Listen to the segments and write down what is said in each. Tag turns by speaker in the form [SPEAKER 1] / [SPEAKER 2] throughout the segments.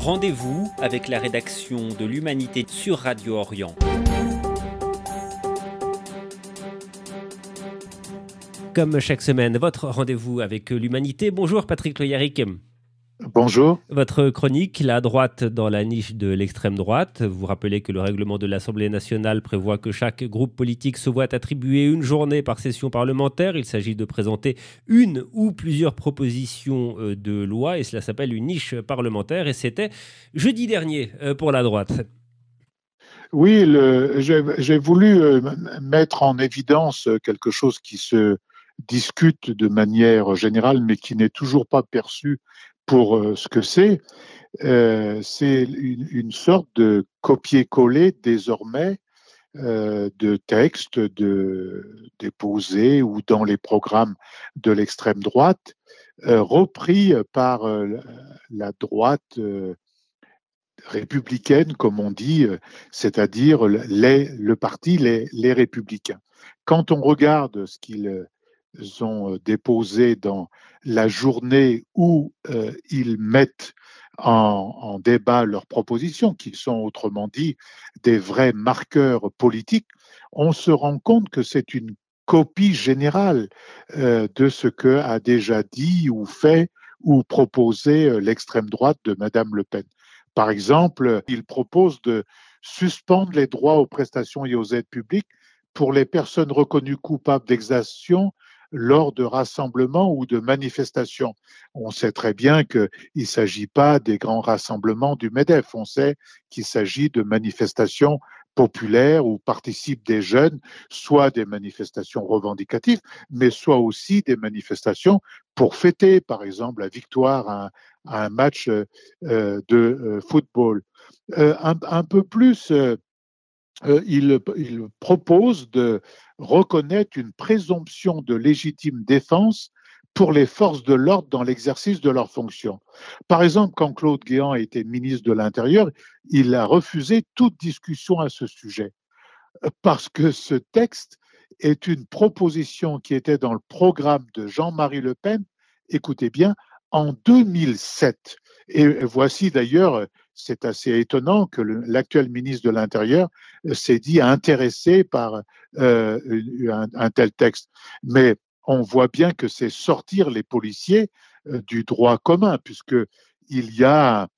[SPEAKER 1] Rendez-vous avec la rédaction de l'Humanité sur Radio Orient. Comme chaque semaine, votre rendez-vous avec l'Humanité. Bonjour Patrick Loyaric.
[SPEAKER 2] Bonjour.
[SPEAKER 1] Votre chronique, la droite dans la niche de l'extrême droite. Vous rappelez que le règlement de l'Assemblée nationale prévoit que chaque groupe politique se voit attribuer une journée par session parlementaire. Il s'agit de présenter une ou plusieurs propositions de loi et cela s'appelle une niche parlementaire et c'était jeudi dernier pour la droite.
[SPEAKER 2] Oui, j'ai voulu mettre en évidence quelque chose qui se discute de manière générale mais qui n'est toujours pas perçu pour ce que c'est. C'est une sorte de copier-coller désormais de textes déposés ou dans les programmes de l'extrême droite, repris par la droite républicaine, comme on dit, c'est-à-dire le parti, les républicains. Quand on regarde ce qu'ils ont déposé dans la journée où ils mettent en débat leurs propositions, qui sont autrement dit des vrais marqueurs politiques, on se rend compte que c'est une copie générale de ce que a déjà dit ou fait ou proposé l'extrême droite de Madame Le Pen. Par exemple, il propose de suspendre les droits aux prestations et aux aides publiques pour les personnes reconnues coupables d'exaction lors de rassemblements ou de manifestations. On sait très bien qu'il ne s'agit pas des grands rassemblements du MEDEF, on sait qu'il s'agit de manifestations populaires où participent des jeunes, soit des manifestations revendicatives, mais soit aussi des manifestations pour fêter, par exemple, la victoire à un match de football. Un peu plus, il propose de reconnaître une présomption de légitime défense pour les forces de l'ordre dans l'exercice de leurs fonctions. Par exemple, quand Claude Guéant était ministre de l'Intérieur, il a refusé toute discussion à ce sujet, parce que ce texte est une proposition qui était dans le programme de Jean-Marie Le Pen, écoutez bien, en 2007. Et voici d'ailleurs, c'est assez étonnant que l'actuel ministre de l'Intérieur s'est dit intéressé par un tel texte. Mais on voit bien que c'est sortir les policiers du droit commun, puisqu'il y a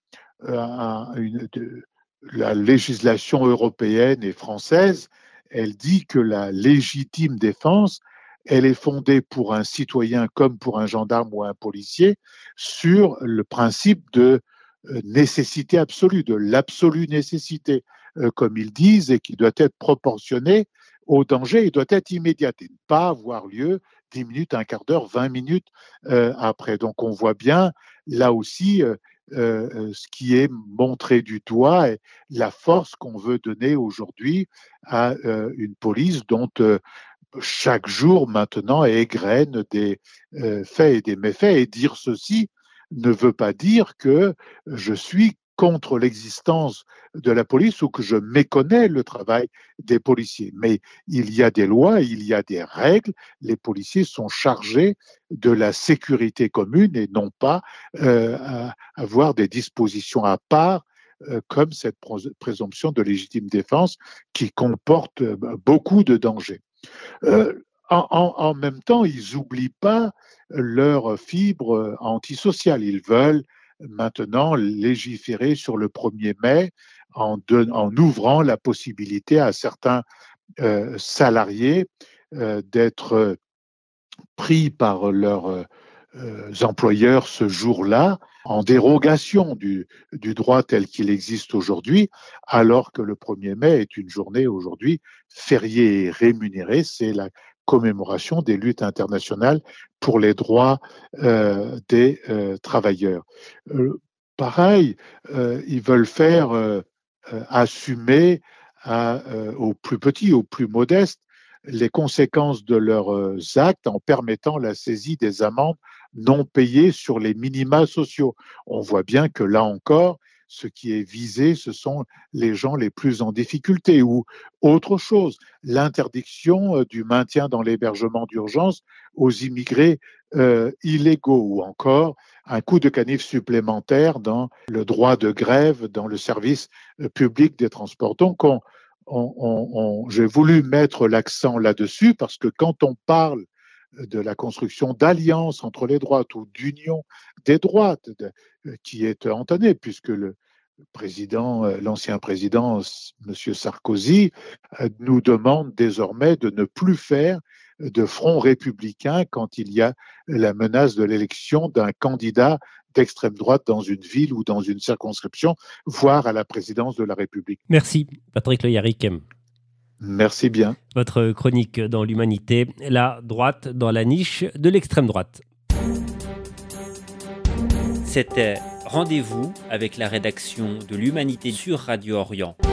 [SPEAKER 2] la législation européenne et française, elle dit que la légitime défense, elle est fondée pour un citoyen comme pour un gendarme ou un policier sur le principe de nécessité absolue, de l'absolue nécessité, comme ils disent, et qui doit être proportionnée au danger et doit être immédiate et ne pas avoir lieu 10 minutes, un quart d'heure, 20 minutes après. Donc on voit bien là aussi ce qui est montré du doigt et la force qu'on veut donner aujourd'hui à une police dont chaque jour maintenant égrène des faits et des méfaits. Et dire ceci ne veut pas dire que je suis contre l'existence de la police ou que je méconnais le travail des policiers. Mais il y a des lois, il y a des règles. Les policiers sont chargés de la sécurité commune et non pas à avoir des dispositions à part comme cette présomption de légitime défense qui comporte beaucoup de dangers. En même temps, ils n'oublient pas leur fibre antisociale. Ils veulent maintenant légiférer sur le 1er mai en ouvrant la possibilité à certains salariés d'être pris par leurs employeurs ce jour-là en dérogation du droit tel qu'il existe aujourd'hui, alors que le 1er mai est une journée aujourd'hui fériée et rémunérée. C'est la commémoration des luttes internationales pour les droits des travailleurs. Pareil, ils veulent faire assumer aux plus petits, aux plus modestes, les conséquences de leurs actes en permettant la saisie des amendes non payées sur les minima sociaux. On voit bien que là encore, ce qui est visé, ce sont les gens les plus en difficulté. Ou autre chose, l'interdiction du maintien dans l'hébergement d'urgence aux immigrés illégaux, ou encore un coup de canif supplémentaire dans le droit de grève, dans le service public des transports. Donc, j'ai voulu mettre l'accent là-dessus parce que quand on parle de la construction d'alliances entre les droites ou d'union des droites qui est entonnée, puisque l'ancien président, M. Sarkozy, nous demande désormais de ne plus faire de front républicain quand il y a la menace de l'élection d'un candidat d'extrême droite dans une ville ou dans une circonscription, voire à la présidence de la République.
[SPEAKER 1] Merci, Patrick Le Yarrick.
[SPEAKER 2] Merci bien.
[SPEAKER 1] Votre chronique dans l'Humanité, la droite dans la niche de l'extrême droite.
[SPEAKER 3] C'était Rendez-vous avec la rédaction de l'Humanité sur Radio Orient.